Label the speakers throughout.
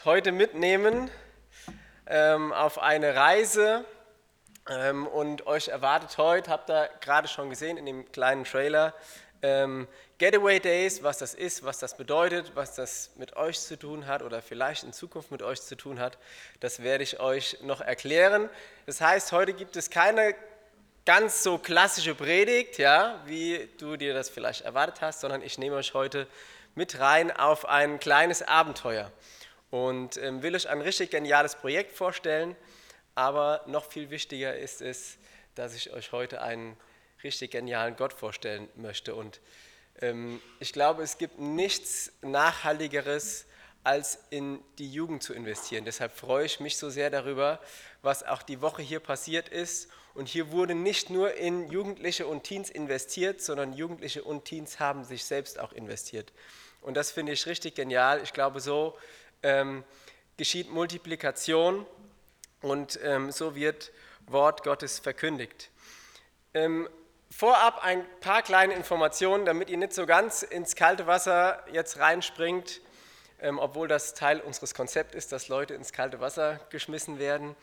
Speaker 1: heute mitnehmen auf eine Reise und euch erwartet heute, habt ihr gerade schon gesehen in dem kleinen Trailer, Getaway Days, was das ist, was das bedeutet, was das mit euch zu tun hat oder vielleicht in Zukunft mit euch zu tun hat, das werde ich euch noch erklären. Das heißt, heute gibt es keine ganz so klassische Predigt, ja, wie du dir das vielleicht erwartet hast, sondern ich nehme euch heute mit rein auf ein kleines Abenteuer und will euch ein richtig geniales Projekt vorstellen, aber noch viel wichtiger ist es, dass ich euch heute einen richtig genialen Gott vorstellen möchte und ich glaube, es gibt nichts Nachhaltigeres, als in die Jugend zu investieren. Deshalb freue ich mich so sehr darüber, was auch die Woche hier passiert ist. Und hier wurde nicht nur in Jugendliche und Teens investiert, sondern Jugendliche und Teens haben sich selbst auch investiert. Und das finde ich richtig genial. Ich glaube, so geschieht Multiplikation und so wird Wort Gottes verkündigt. Vorab ein paar kleine Informationen, damit ihr nicht so ganz ins kalte Wasser jetzt reinspringt, obwohl das Teil unseres Konzepts ist, dass Leute ins kalte Wasser geschmissen werden.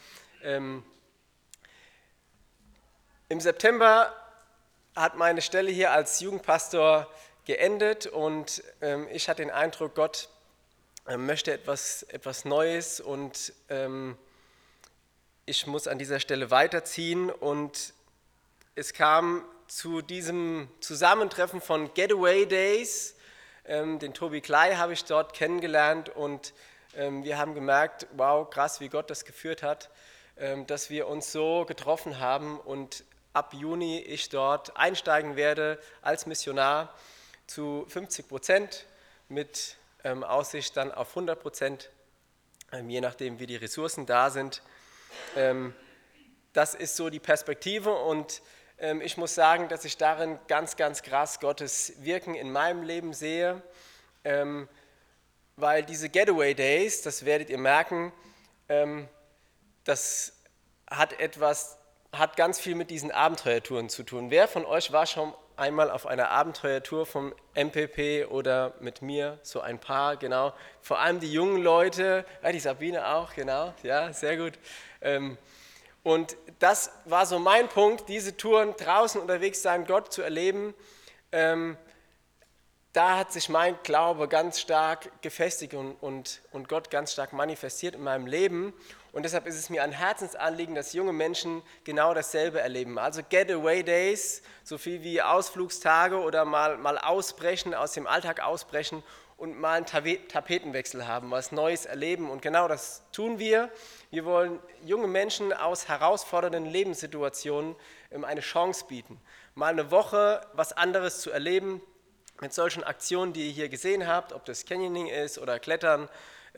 Speaker 1: Im September hat meine Stelle hier als Jugendpastor geendet und ich hatte den Eindruck, Gott möchte etwas Neues und ich muss an dieser Stelle weiterziehen und es kam zu diesem Zusammentreffen von Getaway Days. Den Tobi Klei habe ich dort kennengelernt und wir haben gemerkt, wow, krass, wie Gott das geführt hat, dass wir uns so getroffen haben und ab Juni ich dort einsteigen werde als Missionar zu 50% mit Aussicht dann auf 100%, je nachdem wie die Ressourcen da sind. Das ist so die Perspektive und ich muss sagen, dass ich darin ganz, ganz krass Gottes Wirken in meinem Leben sehe, weil diese Getaway Days, das werdet ihr merken, das hat ganz viel mit diesen Abenteuertouren zu tun. Wer von euch war schon einmal auf einer Abenteuertour vom MPP oder mit mir? So ein paar, genau. Vor allem die jungen Leute, die Sabine auch, genau, ja, sehr gut. Und das war so mein Punkt, diese Touren draußen unterwegs sein, Gott zu erleben. Da hat sich mein Glaube ganz stark gefestigt und Gott ganz stark manifestiert in meinem Leben. Und deshalb ist es mir ein Herzensanliegen, dass junge Menschen genau dasselbe erleben. Also Getaway Days, so viel wie Ausflugstage oder mal ausbrechen, aus dem Alltag ausbrechen und mal einen Tapetenwechsel haben, was Neues erleben. Und genau das tun wir. Wir wollen junge Menschen aus herausfordernden Lebenssituationen eine Chance bieten. Mal eine Woche was anderes zu erleben mit solchen Aktionen, die ihr hier gesehen habt, ob das Canyoning ist oder Klettern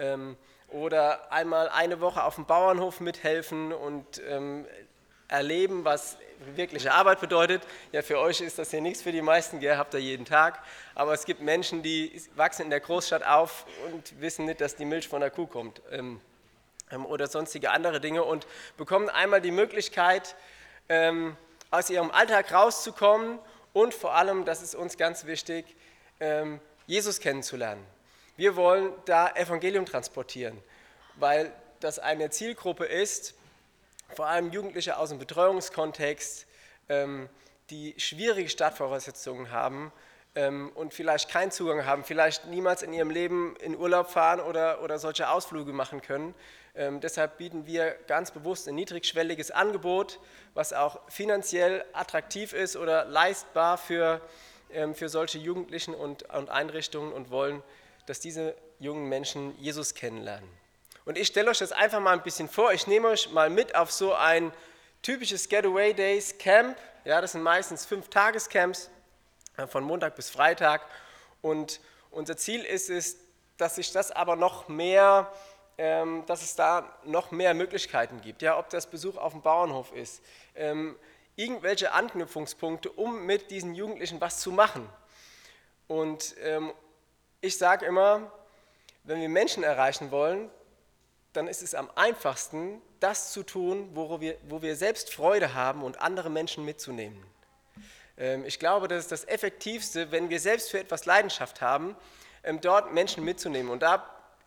Speaker 1: oder einmal eine Woche auf dem Bauernhof mithelfen und erleben, was wirkliche Arbeit bedeutet. Ja, für euch ist das hier nichts, für die meisten, ihr habt da jeden Tag. Aber es gibt Menschen, die wachsen in der Großstadt auf und wissen nicht, dass die Milch von der Kuh kommt oder sonstige andere Dinge und bekommen einmal die Möglichkeit, aus ihrem Alltag rauszukommen und vor allem, das ist uns ganz wichtig, Jesus kennenzulernen. Wir wollen da Evangelium transportieren, weil das eine Zielgruppe ist, vor allem Jugendliche aus dem Betreuungskontext, die schwierige Startvoraussetzungen haben und vielleicht keinen Zugang haben, vielleicht niemals in ihrem Leben in Urlaub fahren oder solche Ausflüge machen können. Deshalb bieten wir ganz bewusst ein niedrigschwelliges Angebot, was auch finanziell attraktiv ist oder leistbar für solche Jugendlichen und Einrichtungen und wollen, dass diese jungen Menschen Jesus kennenlernen. Und ich stelle euch das einfach mal ein bisschen vor. Ich nehme euch mal mit auf so ein typisches Getaway Days Camp. Ja, das sind meistens 5-Tages-Camps von Montag bis Freitag. Und unser Ziel ist es, dass sich das aber noch mehr, dass es da noch mehr Möglichkeiten gibt. Ja, ob das Besuch auf dem Bauernhof ist, irgendwelche Anknüpfungspunkte, um mit diesen Jugendlichen was zu machen. Und ich sage immer, wenn wir Menschen erreichen wollen, dann ist es am einfachsten, das zu tun, wo wir selbst Freude haben und andere Menschen mitzunehmen. Ich glaube, das ist das Effektivste, wenn wir selbst für etwas Leidenschaft haben, dort Menschen mitzunehmen. Und da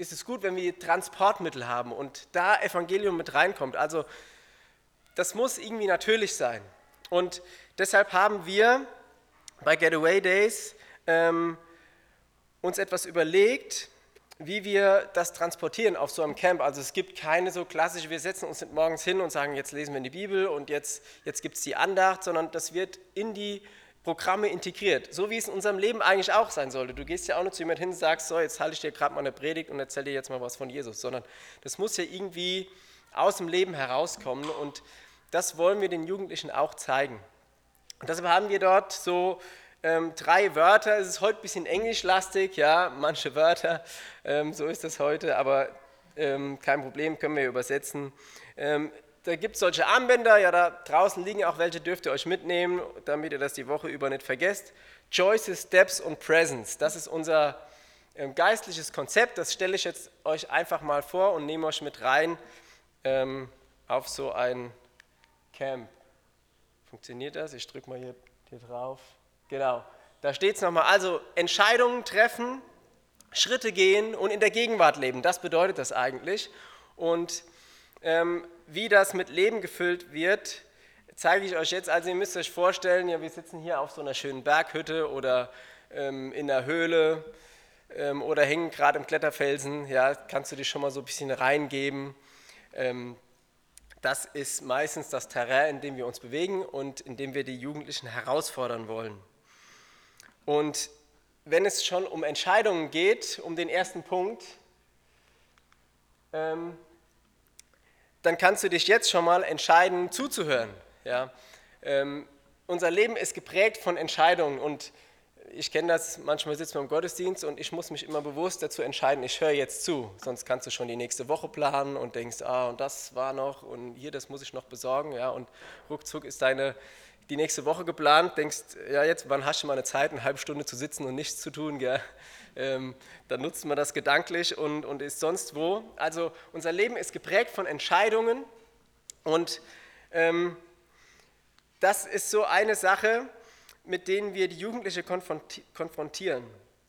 Speaker 1: ist es gut, wenn wir Transportmittel haben und da Evangelium mit reinkommt. Also das muss irgendwie natürlich sein. Und deshalb haben wir bei Getaway Days uns etwas überlegt, wie wir das transportieren auf so einem Camp. Also es gibt keine so klassische, wir setzen uns nicht morgens hin und sagen, jetzt lesen wir in die Bibel und jetzt gibt es die Andacht, sondern das wird in die Programme integriert, so wie es in unserem Leben eigentlich auch sein sollte. Du gehst ja auch nicht zu jemandem hin und sagst, so, jetzt halte ich dir gerade mal eine Predigt und erzähle dir jetzt mal was von Jesus, sondern das muss ja irgendwie aus dem Leben herauskommen und das wollen wir den Jugendlichen auch zeigen. Und deshalb haben wir dort so 3 Wörter. Es ist heute ein bisschen englischlastig, ja, manche Wörter, so ist das heute, aber kein Problem, können wir übersetzen. Da gibt es solche Armbänder, ja, da draußen liegen auch welche, dürft ihr euch mitnehmen, damit ihr das die Woche über nicht vergesst. Choices, Steps und Presence, das ist unser geistliches Konzept, das stelle ich jetzt euch einfach mal vor und nehme euch mit rein auf so ein Camp. Funktioniert das? Ich drücke mal hier drauf. Genau, da steht es nochmal. Also Entscheidungen treffen, Schritte gehen und in der Gegenwart leben. Das bedeutet das eigentlich. Und wie das mit Leben gefüllt wird, zeige ich euch jetzt. Also ihr müsst euch vorstellen, ja, wir sitzen hier auf so einer schönen Berghütte oder in einer Höhle oder hängen gerade im Kletterfelsen. Ja, kannst du dich schon mal so ein bisschen reingeben. Das ist meistens das Terrain, in dem wir uns bewegen und in dem wir die Jugendlichen herausfordern wollen. Und wenn es schon um Entscheidungen geht, um den ersten Punkt, dann kannst du dich jetzt schon mal entscheiden, zuzuhören. Ja? Unser Leben ist geprägt von Entscheidungen und ich kenne das, manchmal sitzt man im Gottesdienst und ich muss mich immer bewusst dazu entscheiden, ich höre jetzt zu, sonst kannst du schon die nächste Woche planen und denkst, und das war noch und hier, das muss ich noch besorgen, ja, und ruckzuck ist die nächste Woche geplant, denkst, ja, jetzt, wann hast du mal eine Zeit, eine halbe Stunde zu sitzen und nichts zu tun, gell? Dann nutzt man das gedanklich und ist sonst wo. Also unser Leben ist geprägt von Entscheidungen und das ist so eine Sache, mit denen wir die Jugendliche konfrontieren.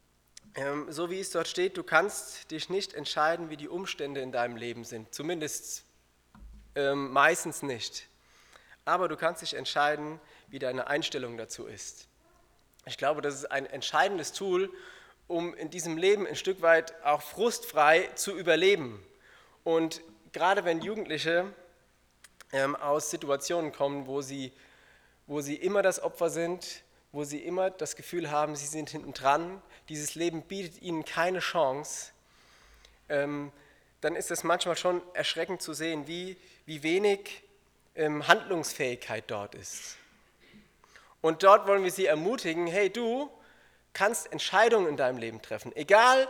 Speaker 1: So wie es dort steht, du kannst dich nicht entscheiden, wie die Umstände in deinem Leben sind, zumindest meistens nicht. Aber du kannst dich entscheiden, wie deine Einstellung dazu ist. Ich glaube, das ist ein entscheidendes Tool, um in diesem Leben ein Stück weit auch frustfrei zu überleben. Und gerade wenn Jugendliche aus Situationen kommen, wo sie immer das Opfer sind, wo sie immer das Gefühl haben, sie sind hinten dran, dieses Leben bietet ihnen keine Chance, dann ist es manchmal schon erschreckend zu sehen, wie wenig Handlungsfähigkeit dort ist. Und dort wollen wir sie ermutigen, hey, du kannst Entscheidungen in deinem Leben treffen, egal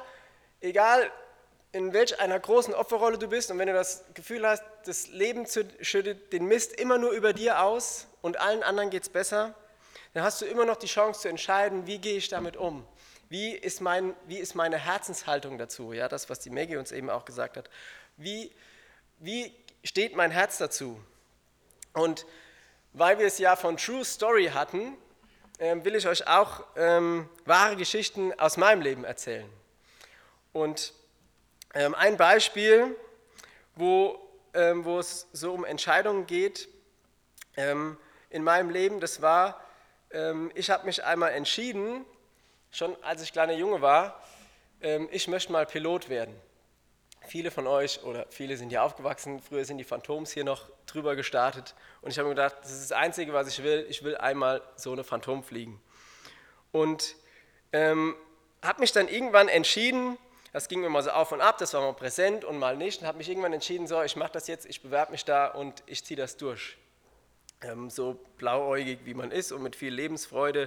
Speaker 1: in welch einer großen Opferrolle du bist und wenn du das Gefühl hast, das Leben schüttet den Mist immer nur über dir aus und allen anderen geht es besser, dann hast du immer noch die Chance zu entscheiden, wie gehe ich damit um, wie ist meine Herzenshaltung dazu, ja, das, was die Maggie uns eben auch gesagt hat, wie steht mein Herz dazu? Und weil wir es ja von True Story hatten, will ich euch auch wahre Geschichten aus meinem Leben erzählen. Und ein Beispiel, wo es so um Entscheidungen geht in meinem Leben, das war, ich habe mich einmal entschieden, schon als ich kleiner Junge war, ich möchte mal Pilot werden. Viele von euch oder viele sind hier aufgewachsen, früher sind die Phantoms hier noch drüber gestartet und ich habe mir gedacht, das ist das Einzige, was ich will einmal so eine Phantom fliegen. Und habe mich dann irgendwann entschieden, das ging mir mal so auf und ab, das war mal präsent und mal nicht und habe mich irgendwann entschieden, so ich mache das jetzt, ich bewerbe mich da und ich ziehe das durch. So blauäugig wie man ist und mit viel Lebensfreude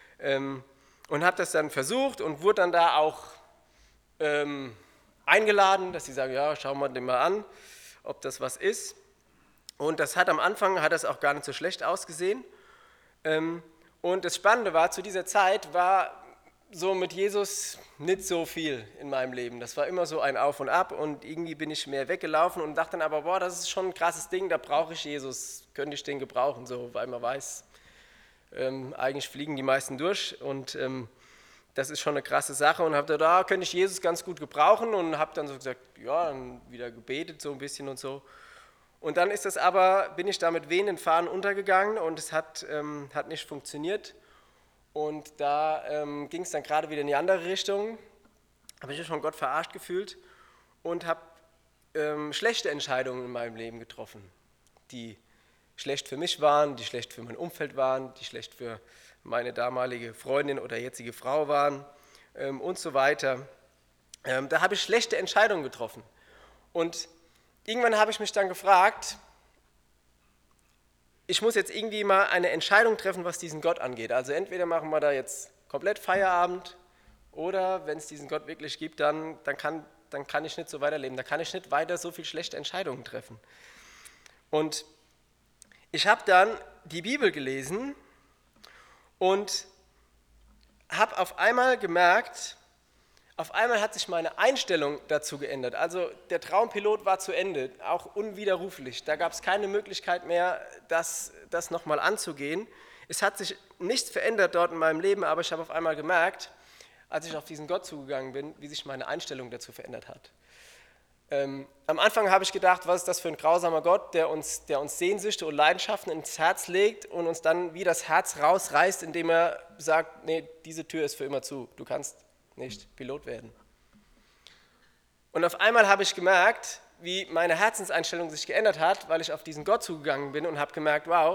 Speaker 1: und habe das dann versucht und wurde dann da auch eingeladen, dass sie sagen, ja, schauen wir den mal an, ob das was ist. Und das am Anfang hat das auch gar nicht so schlecht ausgesehen. Und das Spannende war, zu dieser Zeit war so mit Jesus nicht so viel in meinem Leben. Das war immer so ein Auf und Ab und irgendwie bin ich mehr weggelaufen und dachte dann aber, boah, das ist schon ein krasses Ding, da brauche ich Jesus, könnte ich den gebrauchen, so, weil man weiß, eigentlich fliegen die meisten durch und das ist schon eine krasse Sache und habe gedacht, da könnte ich Jesus ganz gut gebrauchen und habe dann so gesagt, ja, dann wieder gebetet so ein bisschen und so. Und dann bin ich da mit wehenden Fahnen untergegangen und es hat nicht funktioniert. Und da ging es dann gerade wieder in die andere Richtung, habe ich mich von Gott verarscht gefühlt und habe schlechte Entscheidungen in meinem Leben getroffen, die schlecht für mich waren, die schlecht für mein Umfeld waren, die schlecht für meine damalige Freundin oder jetzige Frau waren und so weiter. Da habe ich schlechte Entscheidungen getroffen. Und irgendwann habe ich mich dann gefragt, ich muss jetzt irgendwie mal eine Entscheidung treffen, was diesen Gott angeht. Also entweder machen wir da jetzt komplett Feierabend oder wenn es diesen Gott wirklich gibt, dann kann ich nicht so weiterleben, dann kann ich nicht weiter so viel schlechte Entscheidungen treffen. Und ich habe dann die Bibel gelesen und habe auf einmal gemerkt, auf einmal hat sich meine Einstellung dazu geändert. Also der Traumpilot war zu Ende, auch unwiderruflich. Da gab es keine Möglichkeit mehr, das nochmal anzugehen. Es hat sich nichts verändert dort in meinem Leben, aber ich habe auf einmal gemerkt, als ich auf diesen Gott zugegangen bin, wie sich meine Einstellung dazu verändert hat. Am Anfang habe ich gedacht, was ist das für ein grausamer Gott, der uns Sehnsüchte und Leidenschaften ins Herz legt und uns dann wie das Herz rausreißt, indem er sagt, nee, diese Tür ist für immer zu, du kannst nicht Pilot werden. Und auf einmal habe ich gemerkt, wie meine Herzenseinstellung sich geändert hat, weil ich auf diesen Gott zugegangen bin und habe gemerkt, wow,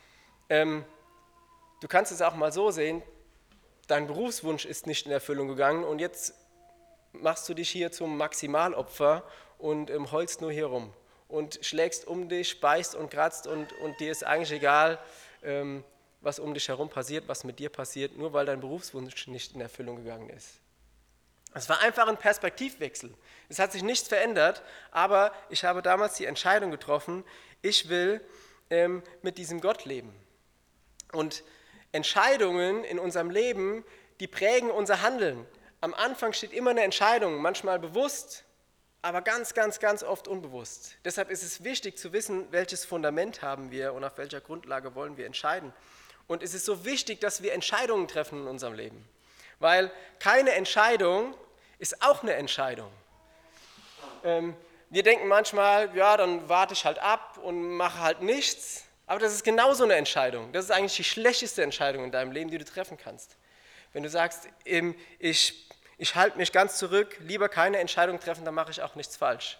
Speaker 1: du kannst es auch mal so sehen, dein Berufswunsch ist nicht in Erfüllung gegangen und jetzt machst du dich hier zum Maximalopfer und heulst nur hier rum und schlägst um dich, beißt und kratzt und dir ist eigentlich egal, was um dich herum passiert, was mit dir passiert, nur weil dein Berufswunsch nicht in Erfüllung gegangen ist. Es war einfach ein Perspektivwechsel. Es hat sich nichts verändert, aber ich habe damals die Entscheidung getroffen, ich will mit diesem Gott leben. Und Entscheidungen in unserem Leben, die prägen unser Handeln. Am Anfang steht immer eine Entscheidung, manchmal bewusst, aber ganz, ganz, ganz oft unbewusst. Deshalb ist es wichtig zu wissen, welches Fundament haben wir und auf welcher Grundlage wollen wir entscheiden. Und es ist so wichtig, dass wir Entscheidungen treffen in unserem Leben, weil keine Entscheidung ist auch eine Entscheidung. Wir denken manchmal, ja, dann warte ich halt ab und mache halt nichts, aber das ist genauso eine Entscheidung. Das ist eigentlich die schlechteste Entscheidung in deinem Leben, die du treffen kannst. Wenn du sagst, ich halte mich ganz zurück, lieber keine Entscheidung treffen, dann mache ich auch nichts falsch.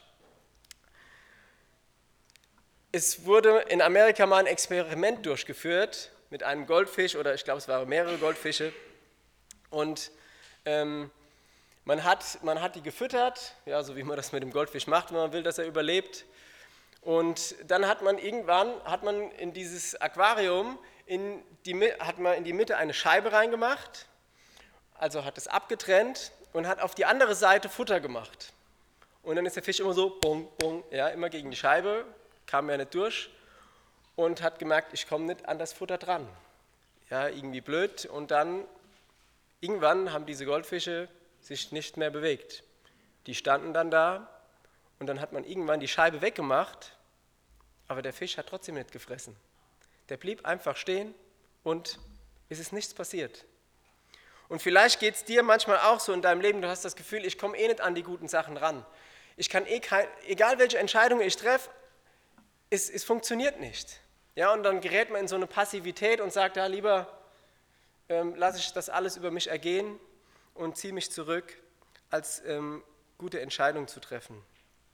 Speaker 1: Es wurde in Amerika mal ein Experiment durchgeführt mit einem Goldfisch oder ich glaube, es waren mehrere Goldfische und man hat die gefüttert, ja, so wie man das mit dem Goldfisch macht, wenn man will, dass er überlebt. Und dann hat man in dieses Aquarium in die Mitte eine Scheibe reingemacht, also hat es abgetrennt und hat auf die andere Seite Futter gemacht. Und dann ist der Fisch immer so, bong, bong, ja, immer gegen die Scheibe, kam ja nicht durch und hat gemerkt, ich komme nicht an das Futter dran. Ja, irgendwie blöd. Und dann, irgendwann haben diese Goldfische sich nicht mehr bewegt. Die standen dann da und dann hat man irgendwann die Scheibe weggemacht, aber der Fisch hat trotzdem nicht gefressen. Der blieb einfach stehen und es ist nichts passiert. Und vielleicht geht es dir manchmal auch so in deinem Leben, du hast das Gefühl, ich komme eh nicht an die guten Sachen ran. Ich kann egal welche Entscheidung ich treffe, es funktioniert nicht. Ja, und dann gerät man in so eine Passivität und sagt, ja, lieber lasse ich das alles über mich ergehen und ziehe mich zurück, als gute Entscheidungen zu treffen.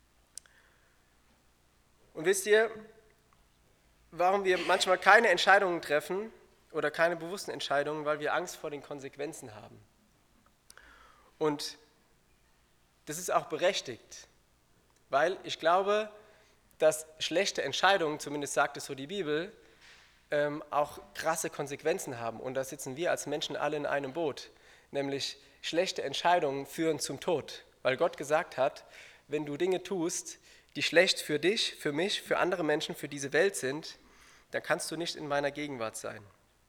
Speaker 1: Und wisst ihr, warum wir manchmal keine Entscheidungen treffen oder keine bewussten Entscheidungen? Weil wir Angst vor den Konsequenzen haben. Und das ist auch berechtigt, weil ich glaube, dass schlechte Entscheidungen, zumindest sagt es so die Bibel, auch krasse Konsequenzen haben. Und da sitzen wir als Menschen alle in einem Boot. Nämlich schlechte Entscheidungen führen zum Tod. Weil Gott gesagt hat, wenn du Dinge tust, die schlecht für dich, für mich, für andere Menschen, für diese Welt sind, dann kannst du nicht in meiner Gegenwart sein.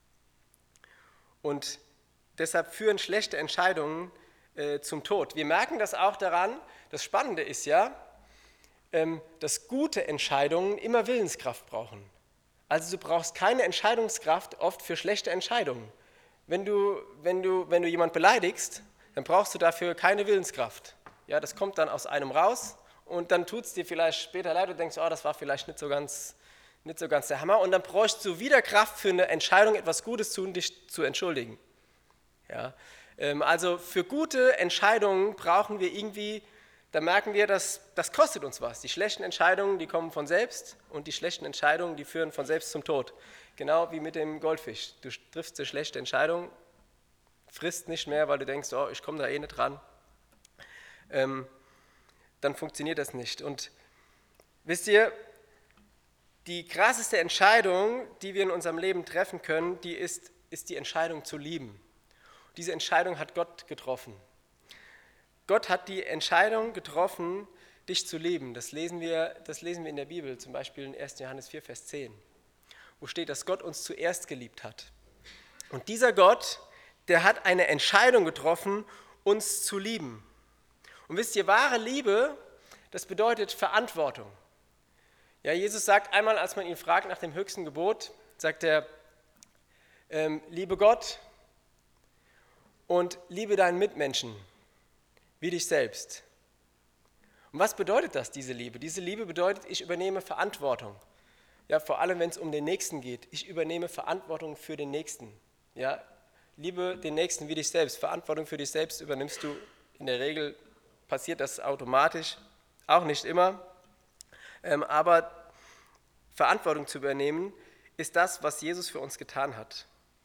Speaker 1: Und deshalb führen schlechte Entscheidungen zum Tod. Wir merken das auch daran, das Spannende ist ja, dass gute Entscheidungen immer Willenskraft brauchen. Also du brauchst keine Entscheidungskraft oft für schlechte Entscheidungen. wenn du jemanden beleidigst, dann brauchst du dafür keine Willenskraft. Ja, das kommt dann aus einem raus und dann tut es dir vielleicht später leid und denkst, oh, das war vielleicht nicht so ganz der Hammer. Und dann bräuchst du wieder Kraft für eine Entscheidung, etwas Gutes zu tun, dich zu entschuldigen. Ja, also für gute Entscheidungen brauchen wir irgendwie, da merken wir, dass das kostet uns was. Die schlechten Entscheidungen, die kommen von selbst und die schlechten Entscheidungen, die führen von selbst zum Tod. Genau wie mit dem Goldfisch. Du triffst eine schlechte Entscheidung, frisst nicht mehr, weil du denkst, oh, ich komme da eh nicht dran. Dann funktioniert das nicht. Und wisst ihr, die krasseste Entscheidung, die wir in unserem Leben treffen können, die ist die Entscheidung zu lieben. Diese Entscheidung hat Gott getroffen. Gott hat die Entscheidung getroffen, dich zu lieben. Das lesen wir in der Bibel, zum Beispiel in 1. Johannes 4, Vers 10, wo steht, dass Gott uns zuerst geliebt hat. Und dieser Gott, der hat eine Entscheidung getroffen, uns zu lieben. Und wisst ihr, wahre Liebe, das bedeutet Verantwortung. Ja, Jesus sagt einmal, als man ihn fragt nach dem höchsten Gebot, sagt er, liebe Gott und liebe deinen Mitmenschen wie dich selbst. Und was bedeutet das, diese Liebe? Diese Liebe bedeutet, ich übernehme Verantwortung. Ja, vor allem, wenn es um den Nächsten geht. Ich übernehme Verantwortung für den Nächsten. Ja, liebe den Nächsten wie dich selbst. Verantwortung für dich selbst übernimmst du in der Regel, passiert das automatisch, auch nicht immer. Aber Verantwortung zu übernehmen, ist das, was Jesus für uns getan hat.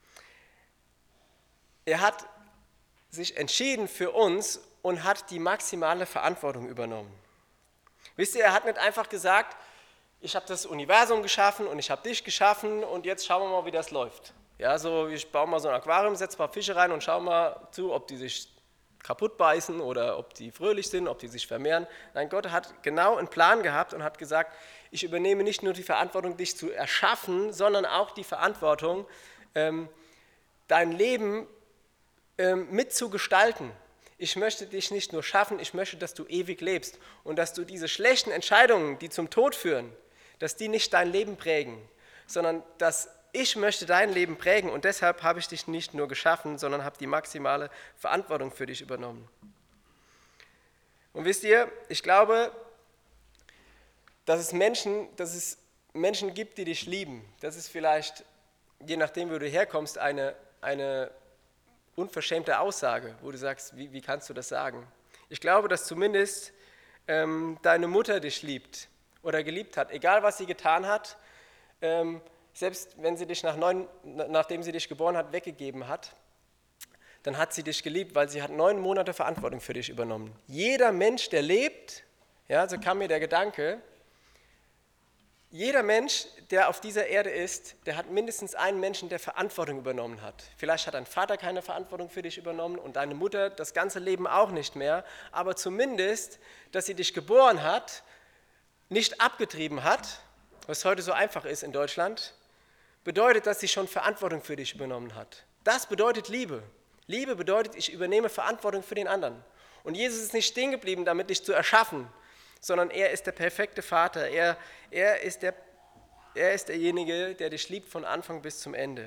Speaker 1: Er hat sich entschieden für uns und hat die maximale Verantwortung übernommen. Wisst ihr, er hat nicht einfach gesagt, ich habe das Universum geschaffen und ich habe dich geschaffen und jetzt schauen wir mal, wie das läuft. Ja, so ich baue mal so ein Aquarium, setze ein paar Fische rein und schau mal zu, ob die sich kaputt beißen oder ob die fröhlich sind, ob die sich vermehren. Nein, Gott hat genau einen Plan gehabt und hat gesagt, ich übernehme nicht nur die Verantwortung, dich zu erschaffen, sondern auch die Verantwortung, dein Leben mitzugestalten. Ich möchte dich nicht nur schaffen, ich möchte, dass du ewig lebst und dass du diese schlechten Entscheidungen, die zum Tod führen, dass die nicht dein Leben prägen, sondern dass ich möchte dein Leben prägen und deshalb habe ich dich nicht nur geschaffen, sondern habe die maximale Verantwortung für dich übernommen. Und wisst ihr, ich glaube, dass es Menschen gibt, die dich lieben. Das ist vielleicht, je nachdem, wo du herkommst, eine unverschämte Aussage, wo du sagst, wie kannst du das sagen? Ich glaube, dass zumindest deine Mutter dich liebt oder geliebt hat, egal was sie getan hat, selbst wenn sie dich nachdem sie dich geboren hat, weggegeben hat, dann hat sie dich geliebt, weil sie hat 9 Monate Verantwortung für dich übernommen. Jeder Mensch, der lebt, ja, so kam mir der Gedanke, jeder Mensch, der auf dieser Erde ist, der hat mindestens einen Menschen, der Verantwortung übernommen hat. Vielleicht hat dein Vater keine Verantwortung für dich übernommen und deine Mutter das ganze Leben auch nicht mehr, aber zumindest, dass sie dich geboren hat, nicht abgetrieben hat, was heute so einfach ist in Deutschland, bedeutet, dass sie schon Verantwortung für dich übernommen hat. Das bedeutet Liebe. Liebe bedeutet, ich übernehme Verantwortung für den anderen. Und Jesus ist nicht stehen geblieben, damit dich zu erschaffen, sondern er ist der perfekte Vater. Er ist derjenige, der dich liebt von Anfang bis zum Ende.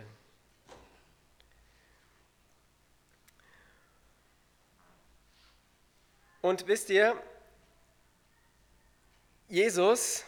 Speaker 1: Und wisst ihr, Jesus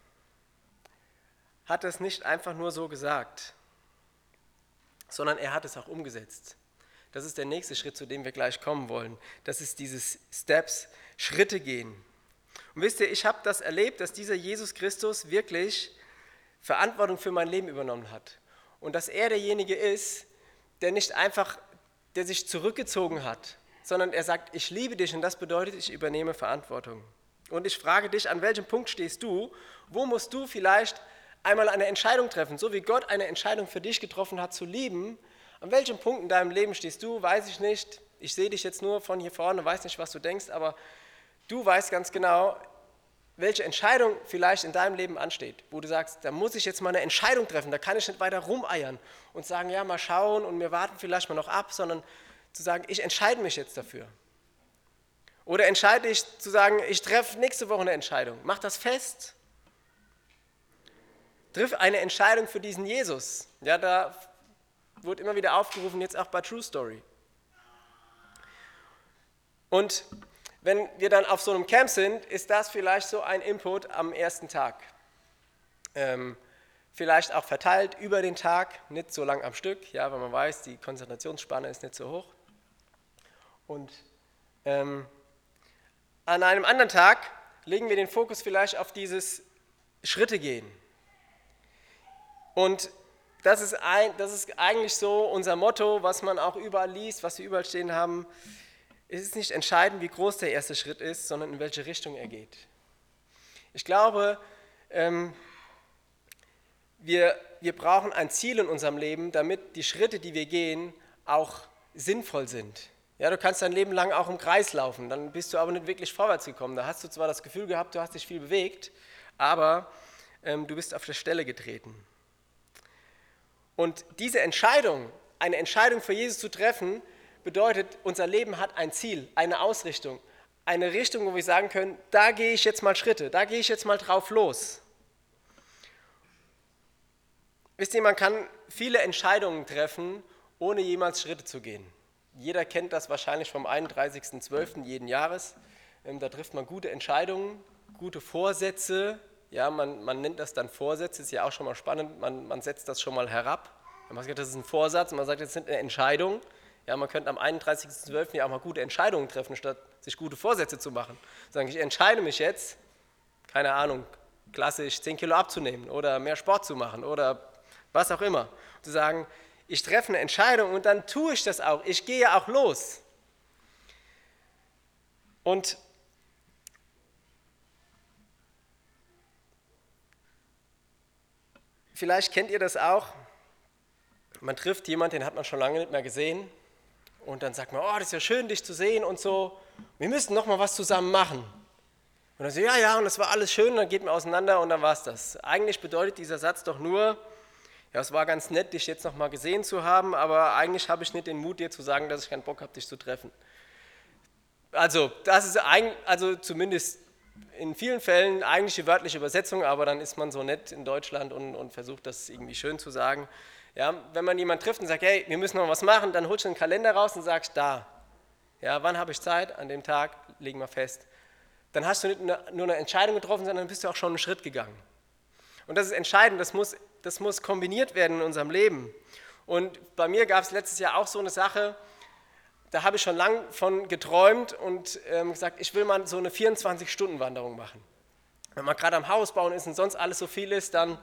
Speaker 1: hat es nicht einfach nur so gesagt, sondern er hat es auch umgesetzt. Das ist der nächste Schritt, zu dem wir gleich kommen wollen. Das ist dieses Steps, Schritte gehen. Und wisst ihr, ich habe das erlebt, dass dieser Jesus Christus wirklich Verantwortung für mein Leben übernommen hat. Und dass er derjenige ist, der nicht einfach, der sich zurückgezogen hat, sondern er sagt, ich liebe dich und das bedeutet, ich übernehme Verantwortung. Und ich frage dich, an welchem Punkt stehst du? Wo musst du vielleicht einmal eine Entscheidung treffen, so wie Gott eine Entscheidung für dich getroffen hat, zu lieben? An welchem Punkt in deinem Leben stehst du? Weiß ich nicht. Ich sehe dich jetzt nur von hier vorne, weiß nicht, was du denkst, aber du weißt ganz genau, welche Entscheidung vielleicht in deinem Leben ansteht, wo du sagst, da muss ich jetzt mal eine Entscheidung treffen, da kann ich nicht weiter rumeiern und sagen, ja, mal schauen und wir warten vielleicht mal noch ab, sondern zu sagen, ich entscheide mich jetzt dafür. Oder entscheide ich zu sagen, ich treffe nächste Woche eine Entscheidung. Mach das fest. Triff eine Entscheidung für diesen Jesus. Ja, da wurde immer wieder aufgerufen, jetzt auch bei True Story. Und wenn wir dann auf so einem Camp sind, ist das vielleicht so ein Input am ersten Tag. Vielleicht auch verteilt über den Tag, nicht so lang am Stück, ja, weil man weiß, die Konzentrationsspanne ist nicht so hoch. Und an einem anderen Tag legen wir den Fokus vielleicht auf dieses Schritte gehen. Und das ist eigentlich so unser Motto, was man auch überall liest, was wir überall stehen haben. Es ist nicht entscheidend, wie groß der erste Schritt ist, sondern in welche Richtung er geht. Ich glaube, wir brauchen ein Ziel in unserem Leben, damit die Schritte, die wir gehen, auch sinnvoll sind. Ja, du kannst dein Leben lang auch im Kreis laufen, dann bist du aber nicht wirklich vorwärts gekommen. Da hast du zwar das Gefühl gehabt, du hast dich viel bewegt, aber du bist auf der Stelle getreten. Und diese Entscheidung, eine Entscheidung für Jesus zu treffen, bedeutet, unser Leben hat ein Ziel, eine Ausrichtung, eine Richtung, wo wir sagen können, da gehe ich jetzt mal Schritte, da gehe ich jetzt mal drauf los. Wisst ihr, man kann viele Entscheidungen treffen, ohne jemals Schritte zu gehen. Jeder kennt das wahrscheinlich vom 31.12. jeden Jahres. Da trifft man gute Entscheidungen, gute Vorsätze. Ja, man nennt das dann Vorsätze, ist ja auch schon mal spannend, man setzt das schon mal herab. Man sagt, das ist ein Vorsatz, man sagt, das ist eine Entscheidung. Ja, man könnte am 31.12. ja auch mal gute Entscheidungen treffen, statt sich gute Vorsätze zu machen. Sagen, ich entscheide mich jetzt, keine Ahnung, klassisch 10 Kilo abzunehmen oder mehr Sport zu machen oder was auch immer. Zu sagen, ich treffe eine Entscheidung und dann tue ich das auch. Ich gehe auch los. Und vielleicht kennt ihr das auch. Man trifft jemanden, den hat man schon lange nicht mehr gesehen. Und dann sagt man, oh, das ist ja schön, dich zu sehen und so. Wir müssen noch mal was zusammen machen. Und dann so, ja, und das war alles schön. Und dann geht man auseinander und dann war es das. Eigentlich bedeutet dieser Satz doch nur, ja, es war ganz nett, dich jetzt noch mal gesehen zu haben, aber eigentlich habe ich nicht den Mut, dir zu sagen, dass ich keinen Bock habe, dich zu treffen. Also, das ist zumindest in vielen Fällen eigentlich die wörtliche Übersetzung, aber dann ist man so nett in Deutschland und versucht, das irgendwie schön zu sagen. Ja, wenn man jemanden trifft und sagt, hey, wir müssen noch was machen, dann holst du einen Kalender raus und sagst, da. Ja, wann habe ich Zeit? An dem Tag, legen wir fest. Dann hast du nicht nur eine Entscheidung getroffen, sondern bist du auch schon einen Schritt gegangen. Und das ist entscheidend, das muss kombiniert werden in unserem Leben. Und bei mir gab es letztes Jahr auch so eine Sache, da habe ich schon lange von geträumt und gesagt, ich will mal so eine 24-Stunden-Wanderung machen. Wenn man gerade am Haus bauen ist und sonst alles so viel ist, dann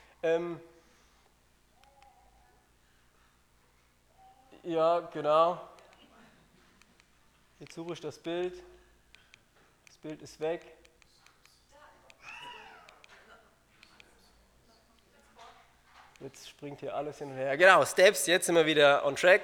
Speaker 1: ja, genau. Jetzt suche ich das Bild. Das Bild ist weg. Jetzt springt hier alles hin und her. Genau, Steps, jetzt sind wir wieder on track.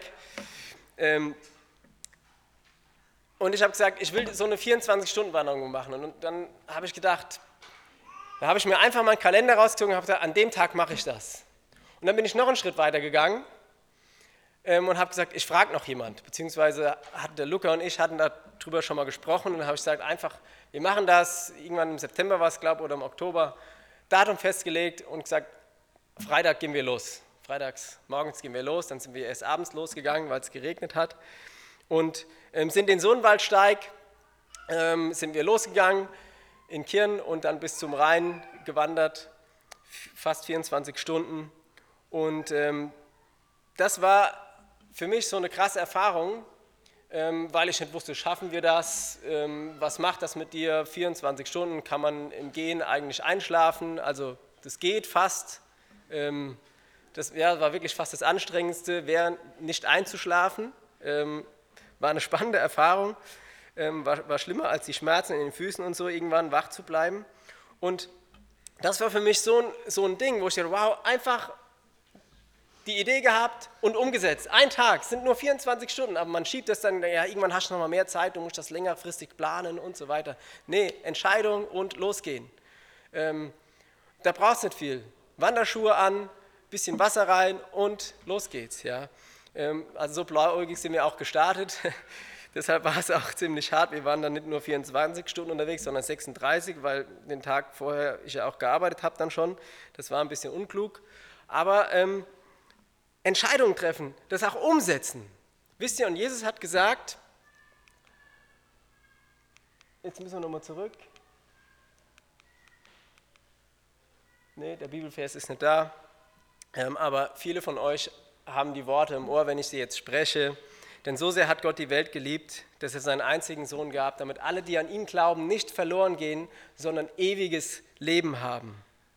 Speaker 1: Und ich habe gesagt, ich will so eine 24-Stunden-Wanderung machen. Und dann habe ich gedacht, da habe ich mir einfach mal einen Kalender rausgezogen und habe gesagt, an dem Tag mache ich das. Und dann bin ich noch einen Schritt weiter gegangen und habe gesagt, ich frage noch jemand. Beziehungsweise der Luca und ich hatten darüber schon mal gesprochen und dann habe ich gesagt, einfach, wir machen das, irgendwann im September war es, glaube ich, oder im Oktober, Datum festgelegt und gesagt, Freitag gehen wir los. Freitags morgens gehen wir los, dann sind wir erst abends losgegangen, weil es geregnet hat. Und sind den Sohnwaldsteig, sind wir losgegangen in Kirn und dann bis zum Rhein gewandert, fast 24 Stunden. Und das war für mich so eine krasse Erfahrung, weil ich nicht wusste, schaffen wir das, was macht das mit dir, 24 Stunden, kann man im Gehen eigentlich einschlafen, also das geht fast. Das war wirklich fast das Anstrengendste, wäre nicht einzuschlafen. War eine spannende Erfahrung, war schlimmer als die Schmerzen in den Füßen und so, irgendwann wach zu bleiben. Und das war für mich so ein Ding, wo ich dachte, wow, einfach die Idee gehabt und umgesetzt. Ein Tag, sind nur 24 Stunden, aber man schiebt das dann, ja, irgendwann hast du noch mal mehr Zeit, du musst das längerfristig planen und so weiter. Nee, Entscheidung und losgehen. Da brauchst du nicht viel. Wanderschuhe an, bisschen Wasser rein und los geht's. Ja. Also so blauäugig sind wir auch gestartet, deshalb war es auch ziemlich hart. Wir waren dann nicht nur 24 Stunden unterwegs, sondern 36, weil den Tag vorher ich ja auch gearbeitet habe dann schon. Das war ein bisschen unklug, aber Entscheidungen treffen, das auch umsetzen. Wisst ihr, und Jesus hat gesagt, jetzt müssen wir nochmal zurück. Nee, der Bibelvers ist nicht da. Aber viele von euch haben die Worte im Ohr, wenn ich sie jetzt spreche. Denn so sehr hat Gott die Welt geliebt, dass er seinen einzigen Sohn gab, damit alle, die an ihn glauben, nicht verloren gehen, sondern ewiges Leben haben.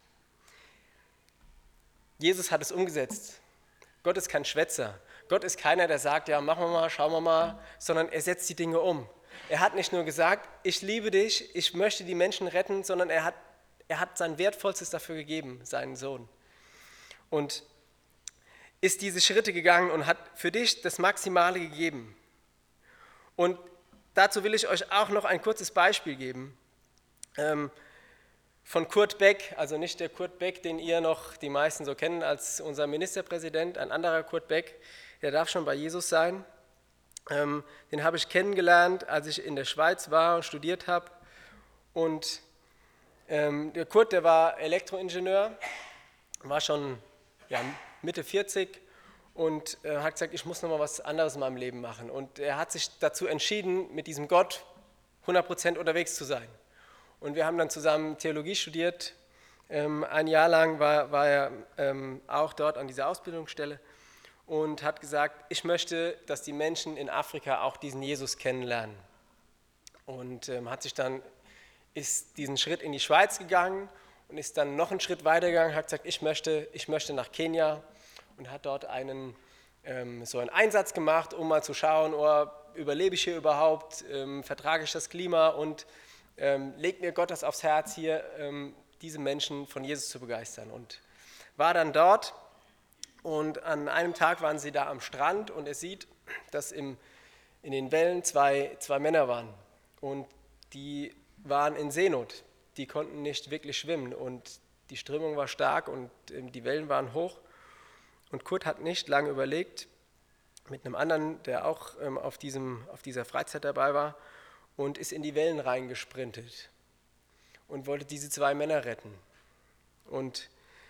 Speaker 1: Jesus hat es umgesetzt. Gott ist kein Schwätzer. Gott ist keiner, der sagt, ja, machen wir mal, schauen wir mal, sondern er setzt die Dinge um. Er hat nicht nur gesagt, ich liebe dich, ich möchte die Menschen retten, sondern er hat sein Wertvollstes dafür gegeben, seinen Sohn. Und ist diese Schritte gegangen und hat für dich das Maximale gegeben. Und dazu will ich euch auch noch ein kurzes Beispiel geben von Kurt Beck, also nicht der Kurt Beck, den ihr noch die meisten so kennen als unser Ministerpräsident, ein anderer Kurt Beck, der darf schon bei Jesus sein. Den habe ich kennengelernt, als ich in der Schweiz war und studiert habe. Und der Kurt, der war Elektroingenieur, war schon Mitte 40 und hat gesagt, ich muss noch mal was anderes in meinem Leben machen. Und er hat sich dazu entschieden, mit diesem Gott 100% unterwegs zu sein. Und wir haben dann zusammen Theologie studiert. Ein Jahr lang war er auch dort an dieser Ausbildungsstelle und hat gesagt, ich möchte, dass die Menschen in Afrika auch diesen Jesus kennenlernen. Und ist diesen Schritt in die Schweiz gegangen und ist dann noch einen Schritt weiter gegangen, hat gesagt, ich möchte nach Kenia und hat dort so einen Einsatz gemacht, um mal zu schauen, überlebe ich hier überhaupt, vertrage ich das Klima und legt mir Gott das aufs Herz, hier diese Menschen von Jesus zu begeistern. Und war dann dort und an einem Tag waren sie da am Strand und er sieht, dass in den Wellen zwei Männer waren und die waren in Seenot. Die konnten nicht wirklich schwimmen und die Strömung war stark und die Wellen waren hoch. Und Kurt hat nicht lange überlegt, mit einem anderen, der auch auf dieser Freizeit dabei war, und ist in die Wellen reingesprintet und wollte diese zwei Männer retten. Und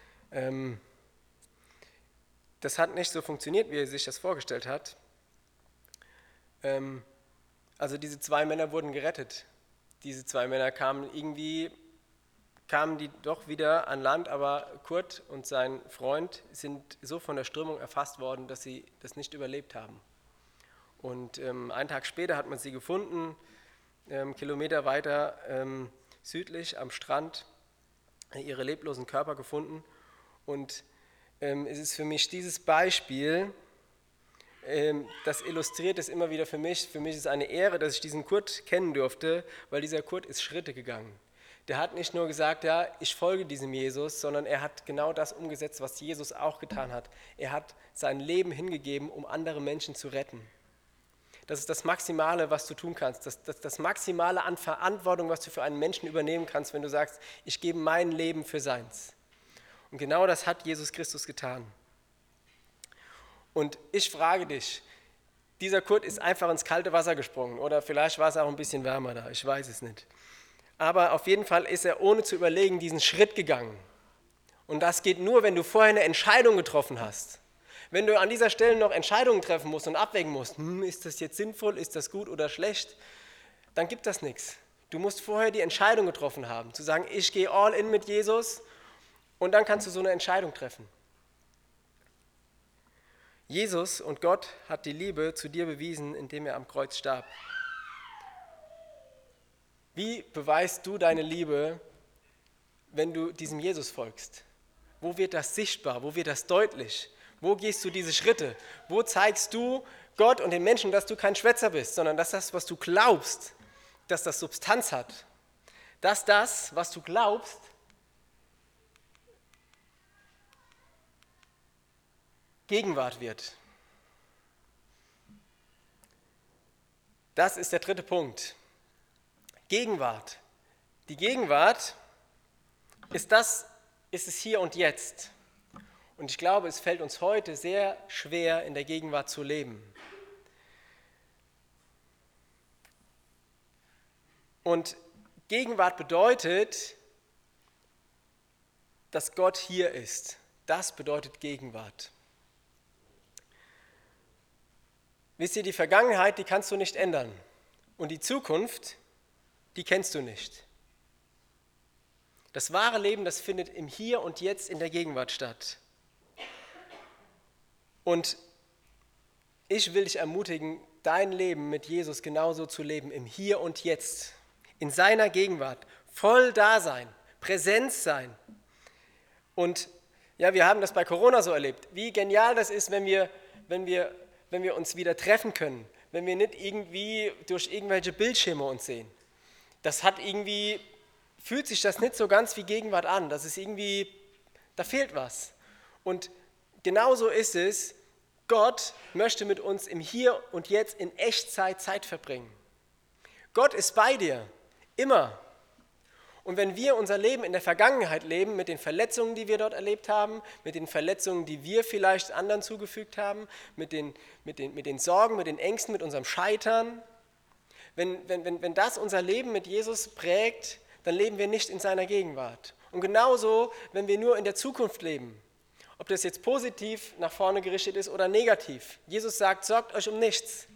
Speaker 1: das hat nicht so funktioniert, wie er sich das vorgestellt hat. Also diese zwei Männer wurden gerettet. Diese zwei Männer kamen die doch wieder an Land, aber Kurt und sein Freund sind so von der Strömung erfasst worden, dass sie das nicht überlebt haben. Und einen Tag später hat man sie gefunden, Kilometer weiter südlich am Strand, ihre leblosen Körper gefunden. Und es ist für mich dieses Beispiel, das illustriert es immer wieder für mich. Für mich ist es eine Ehre, dass ich diesen Kurt kennen durfte, weil dieser Kurt ist Schritte gegangen. Der hat nicht nur gesagt, ja, ich folge diesem Jesus, sondern er hat genau das umgesetzt, was Jesus auch getan hat. Er hat sein Leben hingegeben, um andere Menschen zu retten. Das ist das Maximale, was du tun kannst. Das Maximale an Verantwortung, was du für einen Menschen übernehmen kannst, wenn du sagst, ich gebe mein Leben für seins. Und genau das hat Jesus Christus getan. Und ich frage dich, dieser Kurt ist einfach ins kalte Wasser gesprungen oder vielleicht war es auch ein bisschen wärmer da, ich weiß es nicht. Aber auf jeden Fall ist er ohne zu überlegen diesen Schritt gegangen. Und das geht nur, wenn du vorher eine Entscheidung getroffen hast. Wenn du an dieser Stelle noch Entscheidungen treffen musst und abwägen musst, ist das jetzt sinnvoll, ist das gut oder schlecht, dann gibt das nichts. Du musst vorher die Entscheidung getroffen haben, zu sagen, ich gehe all in mit Jesus und dann kannst du so eine Entscheidung treffen. Jesus und Gott hat die Liebe zu dir bewiesen, indem er am Kreuz starb. Wie beweist du deine Liebe, wenn du diesem Jesus folgst? Wo wird das sichtbar? Wo wird das deutlich? Wo gehst du diese Schritte? Wo zeigst du Gott und den Menschen, dass du kein Schwätzer bist, sondern dass das, was du glaubst, dass das Substanz hat? Dass das, was du glaubst, Gegenwart wird. Das ist der dritte Punkt. Gegenwart. Die Gegenwart ist es hier und jetzt. Und ich glaube, es fällt uns heute sehr schwer, in der Gegenwart zu leben. Und Gegenwart bedeutet, dass Gott hier ist. Das bedeutet Gegenwart. Wisst ihr, die Vergangenheit, die kannst du nicht ändern. Und die Zukunft, die kennst du nicht. Das wahre Leben, das findet im Hier und Jetzt in der Gegenwart statt. Und ich will dich ermutigen, dein Leben mit Jesus genauso zu leben, im Hier und Jetzt, in seiner Gegenwart, voll da sein, Präsenz sein. Und ja, wir haben das bei Corona so erlebt, wie genial das ist, wenn wir uns wieder treffen können, wenn wir nicht irgendwie durch irgendwelche Bildschirme uns sehen. Fühlt sich das nicht so ganz wie Gegenwart an, das ist irgendwie, da fehlt was. Und genauso ist es, Gott möchte mit uns im Hier und Jetzt in Echtzeit Zeit verbringen. Gott ist bei dir, immer. Und wenn wir unser Leben in der Vergangenheit leben, mit den Verletzungen, die wir dort erlebt haben, mit den Verletzungen, die wir vielleicht anderen zugefügt haben, mit den Sorgen, mit den Ängsten, mit unserem Scheitern, wenn das unser Leben mit Jesus prägt, dann leben wir nicht in seiner Gegenwart. Und genauso, wenn wir nur in der Zukunft leben, ob das jetzt positiv nach vorne gerichtet ist oder negativ. Jesus sagt, sorgt euch um nichts.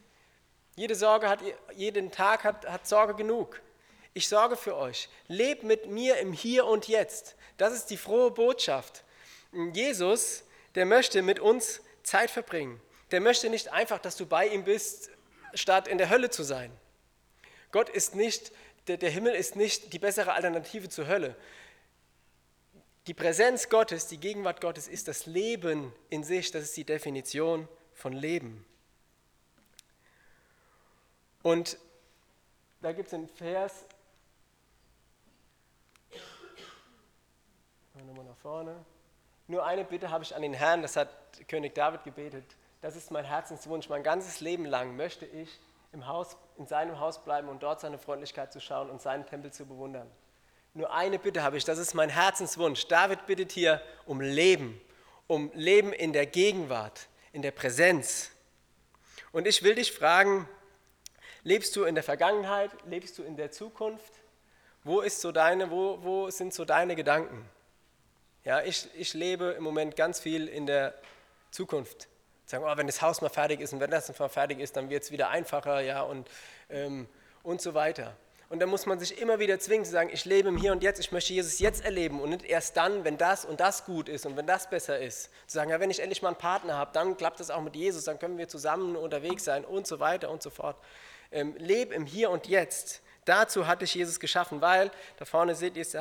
Speaker 1: Jeden Tag hat Sorge genug. Ich sorge für euch. Lebt mit mir im Hier und Jetzt. Das ist die frohe Botschaft. Jesus, der möchte mit uns Zeit verbringen. Der möchte nicht einfach, dass du bei ihm bist, statt in der Hölle zu sein. Gott ist nicht, der Himmel ist nicht die bessere Alternative zur Hölle. Die Präsenz Gottes, die Gegenwart Gottes ist das Leben in sich, das ist die Definition von Leben. Und da gibt es einen Vers, nochmal nach vorne. Nur eine Bitte habe ich an den Herrn, das hat König David gebetet. Das ist mein Herzenswunsch. Mein ganzes Leben lang möchte ich in seinem Haus bleiben und dort seine Freundlichkeit zu schauen und seinen Tempel zu bewundern. Nur eine Bitte habe ich, das ist mein Herzenswunsch. David bittet hier um Leben in der Gegenwart, in der Präsenz. Und ich will dich fragen, lebst du in der Vergangenheit, lebst du in der Zukunft? Wo sind so deine Gedanken? Ja, ich lebe im Moment ganz viel in der Zukunft. Sagen, wenn das Haus mal fertig ist und wenn das mal fertig ist, dann wird es wieder einfacher, ja, und so weiter. Und dann muss man sich immer wieder zwingen zu sagen, ich lebe im Hier und Jetzt, ich möchte Jesus jetzt erleben und nicht erst dann, wenn das und das gut ist und wenn das besser ist. Zu sagen, ja, wenn ich endlich mal einen Partner habe, dann klappt das auch mit Jesus, dann können wir zusammen unterwegs sein und so weiter und so fort. Lebe im Hier und Jetzt. Dazu hat dich Jesus geschaffen, weil, da vorne seht ihr es,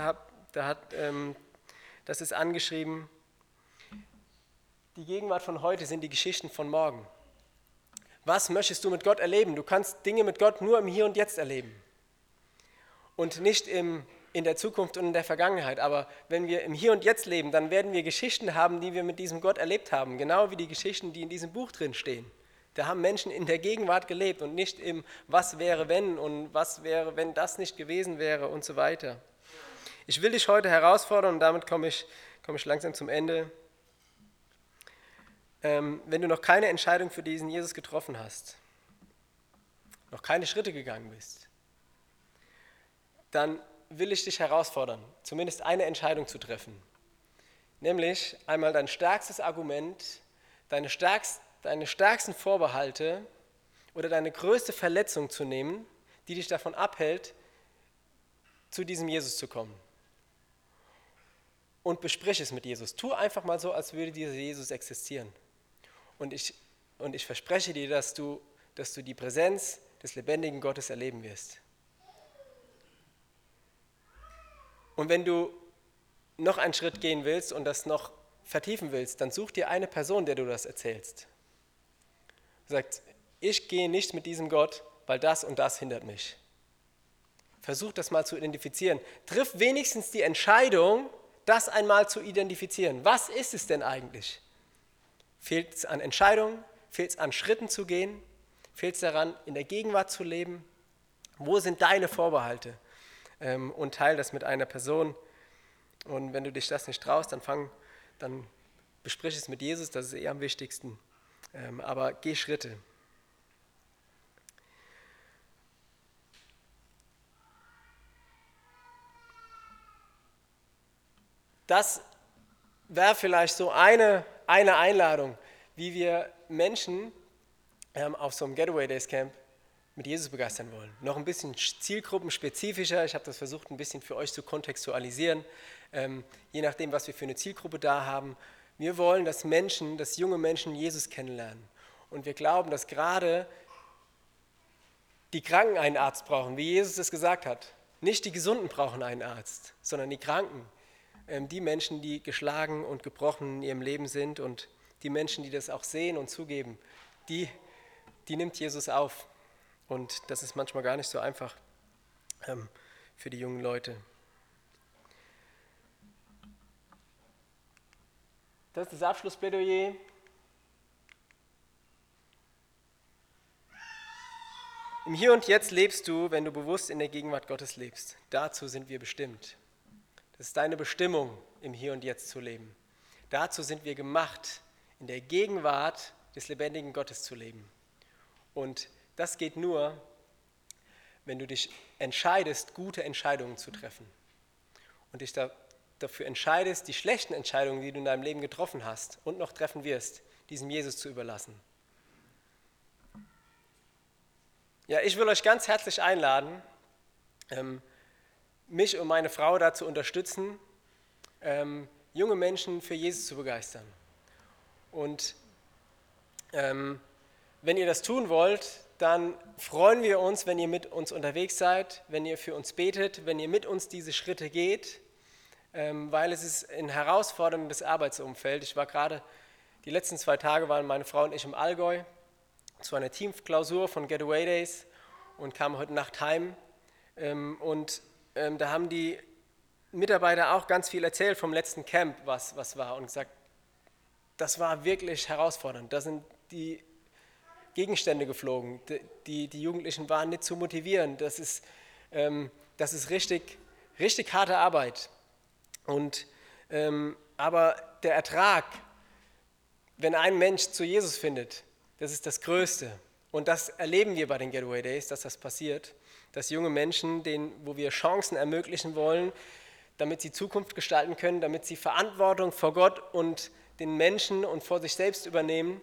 Speaker 1: das ist angeschrieben, die Gegenwart von heute sind die Geschichten von morgen. Was möchtest du mit Gott erleben? Du kannst Dinge mit Gott nur im Hier und Jetzt erleben. Und nicht in der Zukunft und in der Vergangenheit. Aber wenn wir im Hier und Jetzt leben, dann werden wir Geschichten haben, die wir mit diesem Gott erlebt haben. Genau wie die Geschichten, die in diesem Buch drin stehen. Da haben Menschen in der Gegenwart gelebt und nicht im Was wäre wenn und was wäre, wenn das nicht gewesen wäre und so weiter. Ich will dich heute herausfordern und damit komme ich langsam zum Ende. Wenn du noch keine Entscheidung für diesen Jesus getroffen hast, noch keine Schritte gegangen bist, dann will ich dich herausfordern, zumindest eine Entscheidung zu treffen. Nämlich einmal dein stärkstes Argument, deine stärksten Vorbehalte oder deine größte Verletzung zu nehmen, die dich davon abhält, zu diesem Jesus zu kommen. Und besprich es mit Jesus. Tu einfach mal so, als würde dieser Jesus existieren. Und ich verspreche dir, dass du die Präsenz des lebendigen Gottes erleben wirst. Und wenn du noch einen Schritt gehen willst und das noch vertiefen willst, dann such dir eine Person, der du das erzählst. Sagt, ich gehe nicht mit diesem Gott, weil das und das hindert mich. Versuch das mal zu identifizieren. Triff wenigstens die Entscheidung, das einmal zu identifizieren. Was ist es denn eigentlich? Fehlt es an Entscheidungen? Fehlt es an Schritten zu gehen? Fehlt es daran, in der Gegenwart zu leben? Wo sind deine Vorbehalte? Und teile das mit einer Person. Und wenn du dich das nicht traust, dann besprich es mit Jesus, das ist eher am wichtigsten. Aber geh Schritte. Das wäre vielleicht so eine Einladung, wie wir Menschen auf so einem Getaway Days Camp mit Jesus begeistern wollen. Noch ein bisschen zielgruppenspezifischer. Ich habe das versucht, ein bisschen für euch zu kontextualisieren, je nachdem, was wir für eine Zielgruppe da haben. Wir wollen, dass junge Menschen Jesus kennenlernen. Und wir glauben, dass gerade die Kranken einen Arzt brauchen, wie Jesus es gesagt hat. Nicht die Gesunden brauchen einen Arzt, sondern die Kranken. Die Menschen, die geschlagen und gebrochen in ihrem Leben sind und die Menschen, die das auch sehen und zugeben, die nimmt Jesus auf. Und das ist manchmal gar nicht so einfach für die jungen Leute. Das ist das Abschlussplädoyer. Im Hier und Jetzt lebst du, wenn du bewusst in der Gegenwart Gottes lebst. Dazu sind wir bestimmt. Das ist deine Bestimmung, im Hier und Jetzt zu leben. Dazu sind wir gemacht, in der Gegenwart des lebendigen Gottes zu leben. Und das geht nur, wenn du dich entscheidest, gute Entscheidungen zu treffen. Und dich dafür entscheidest, die schlechten Entscheidungen, die du in deinem Leben getroffen hast und noch treffen wirst, diesem Jesus zu überlassen. Ja, ich will euch ganz herzlich einladen, mich und meine Frau dazu unterstützen, junge Menschen für Jesus zu begeistern. Und wenn ihr das tun wollt, dann freuen wir uns, wenn ihr mit uns unterwegs seid, wenn ihr für uns betet, wenn ihr mit uns diese Schritte geht, weil es ist ein herausforderndes Arbeitsumfeld. Die letzten 2 Tage waren meine Frau und ich im Allgäu zu einer Teamklausur von Getaway Days und kamen heute Nacht heim. Da haben die Mitarbeiter auch ganz viel erzählt vom letzten Camp, was war, und gesagt, das war wirklich herausfordernd. Da sind die Gegenstände geflogen, die Jugendlichen waren nicht zu motivieren. Das ist richtig, richtig harte Arbeit. Aber der Ertrag, wenn ein Mensch zu Jesus findet, das ist das Größte. Und das erleben wir bei den Getaway Days, dass das passiert, dass junge Menschen, wo wir Chancen ermöglichen wollen, damit sie Zukunft gestalten können, damit sie Verantwortung vor Gott und den Menschen und vor sich selbst übernehmen.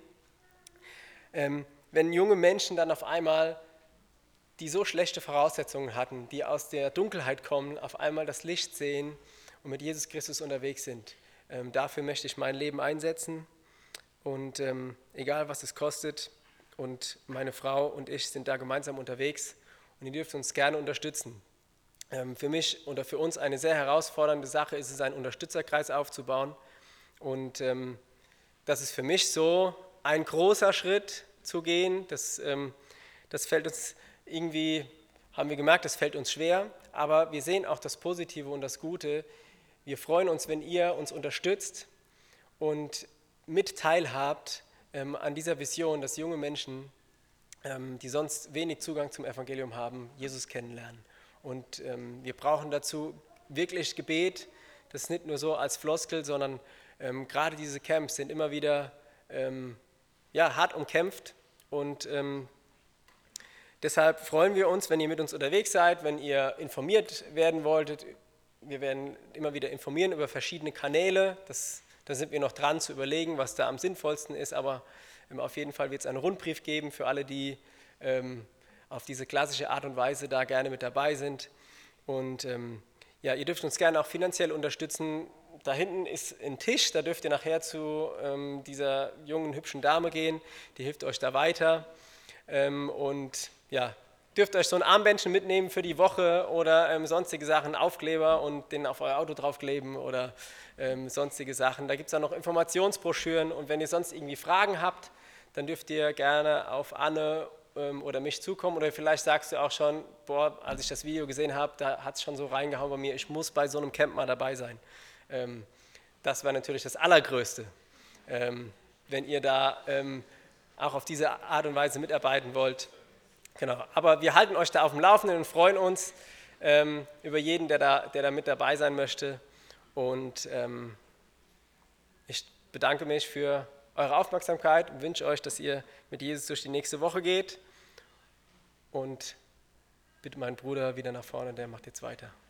Speaker 1: Wenn junge Menschen dann auf einmal, die so schlechte Voraussetzungen hatten, die aus der Dunkelheit kommen, auf einmal das Licht sehen und mit Jesus Christus unterwegs sind. Dafür möchte ich mein Leben einsetzen und egal was es kostet, und meine Frau und ich sind da gemeinsam unterwegs und ihr dürft uns gerne unterstützen. Für mich oder für uns eine sehr herausfordernde Sache ist es, einen Unterstützerkreis aufzubauen, und das ist für mich so ein großer Schritt zu gehen. Das fällt uns irgendwie, haben wir gemerkt, das fällt uns schwer, aber wir sehen auch das Positive und das Gute. Wir freuen uns, wenn ihr uns unterstützt und mit teilhabt an dieser Vision, dass junge Menschen, die sonst wenig Zugang zum Evangelium haben, Jesus kennenlernen. Und wir brauchen dazu wirklich Gebet. Das ist nicht nur so als Floskel, sondern gerade diese Camps sind immer wieder hart umkämpft. Und deshalb freuen wir uns, wenn ihr mit uns unterwegs seid, wenn ihr informiert werden wolltet. Wir werden immer wieder informieren über verschiedene Kanäle. Da sind wir noch dran zu überlegen, was da am sinnvollsten ist, aber auf jeden Fall wird es einen Rundbrief geben für alle, die auf diese klassische Art und Weise da gerne mit dabei sind. Und ihr dürft uns gerne auch finanziell unterstützen. Da hinten ist ein Tisch, da dürft ihr nachher zu dieser jungen, hübschen Dame gehen, die hilft euch da weiter. Dürft euch so ein Armbändchen mitnehmen für die Woche oder sonstige Sachen, Aufkleber und den auf euer Auto draufkleben oder sonstige Sachen. Da gibt es dann noch Informationsbroschüren, und wenn ihr sonst irgendwie Fragen habt, dann dürft ihr gerne auf Anne oder mich zukommen, oder vielleicht sagst du auch schon, als ich das Video gesehen habe, da hat es schon so reingehauen bei mir, ich muss bei so einem Camp mal dabei sein. Das wäre natürlich das Allergrößte, wenn ihr da auch auf diese Art und Weise mitarbeiten wollt. Genau, aber wir halten euch da auf dem Laufenden und freuen uns über jeden, der da mit dabei sein möchte. Und ich bedanke mich für eure Aufmerksamkeit und wünsche euch, dass ihr mit Jesus durch die nächste Woche geht. Und bitte meinen Bruder wieder nach vorne, der macht jetzt weiter.